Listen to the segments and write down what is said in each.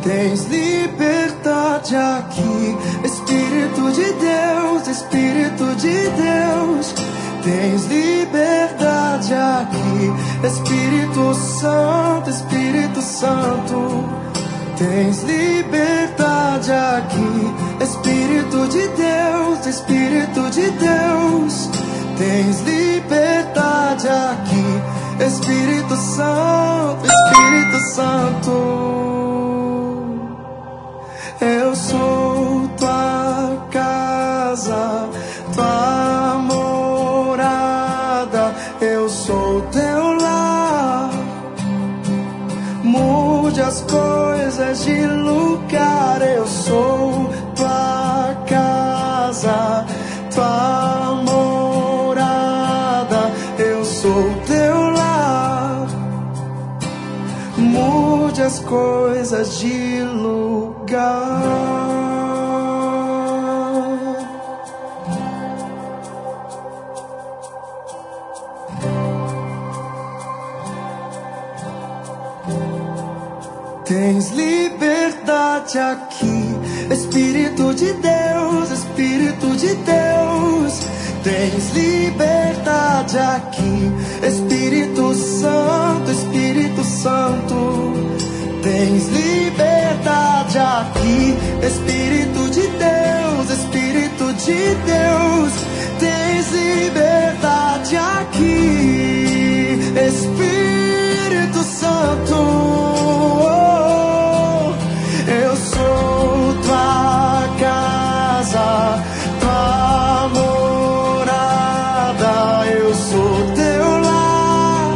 Tens liberdade aqui, Espírito de Deus, Espírito de Deus. Tens liberdade aqui, Espírito Santo, Espírito Santo. Tens liberdade aqui, Espírito de Deus, Espírito de Deus. Tens liberdade aqui, Espírito Santo, Espírito Santo. Eu sou tua casa, tua morada. Eu sou teu lar. Mude as coisas de lugar. Eu sou tua casa, tua morada. Eu sou teu lar. Mude as coisas de lugar. Tens liberdade aqui, Espírito de Deus, Espírito de Deus. Tens liberdade aqui, Espírito Santo, Espírito Santo. Tens liberdade aqui, Espírito de Deus, Espírito de Deus. Tens liberdade aqui, Espírito Santo. Eu sou tua casa, tua morada. Eu sou teu lar.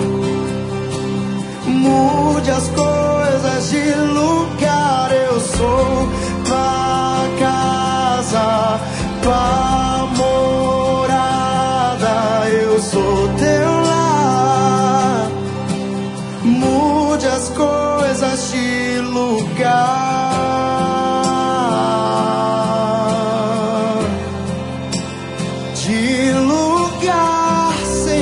Mude as coisas de lugar. Eu sou tua casa, tua morada. Eu sou teu lar. Mude as coisas de lugar. De lugar,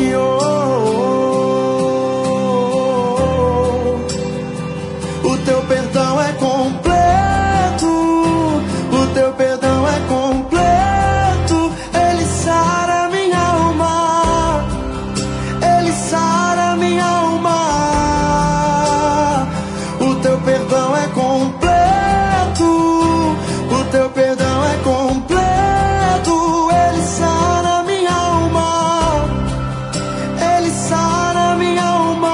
Senhor. O teu perdão é completo. O teu perdão é completo. Ele sara minha alma. Ele sara minha alma. O teu perdão é completo. O teu perdão é completo. Ele sara minha alma. Ele sara minha alma.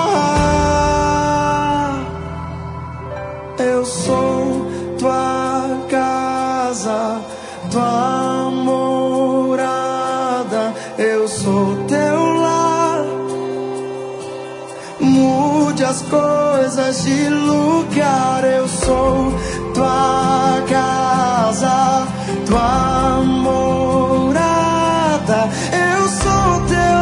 Eu sou tua casa, tua morada. Eu sou teu lar. Mude as coisas de lugar. Eu sou tua casa, tua morada. Eu sou teu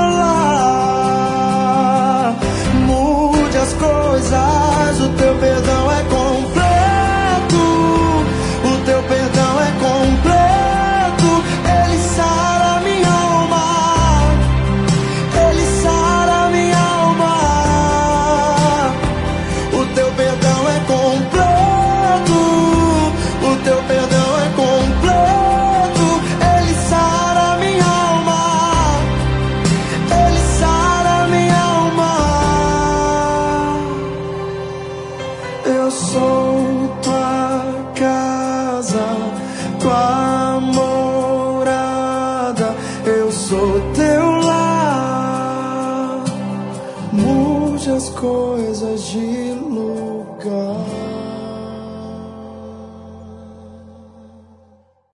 lar. Mude as coisas. O teu perdão é completo. O teu perdão é completo. Ele sara minha alma. Ele sara minha alma. O teu perdão é completo. O teu perdão é completo. Ele sara minha alma. Ele sara minha alma. Eu sou tua casa, tua morada. Eu sou teu lar. Mude as coisas de lugar.